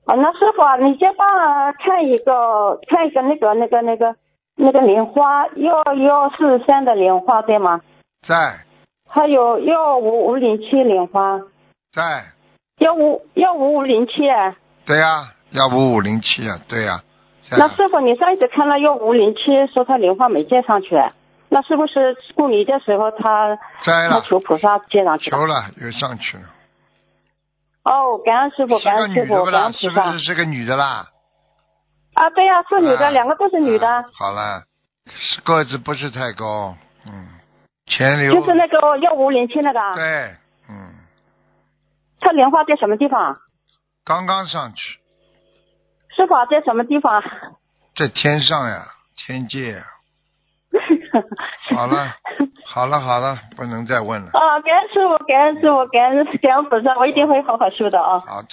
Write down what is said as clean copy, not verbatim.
啊，那师傅啊，你先帮我看一个那个莲花12143的莲花对吗？ 在还有15507莲花， 在， 15507。 对呀，15507啊，对呀。 那师傅，你上一次看了15507，说他莲花没接上去，那是不是过年的时候他求菩萨接上去了？ 求了，又上去了。 哦，感恩师傅，感恩师傅，感恩菩萨。 是个女的啦？ 啊，对呀，是女的，两个都是女的。 好了，个子不是太高，前流。 就是那个15507那个。 对， 他莲花在什么地方？ 刚刚上去。 师傅在什么地方？ 在天上呀，天界呀。好了，不能再问了。 啊，感恩师傅，感恩师傅，感恩菩萨，我一定会好好修的啊。 好。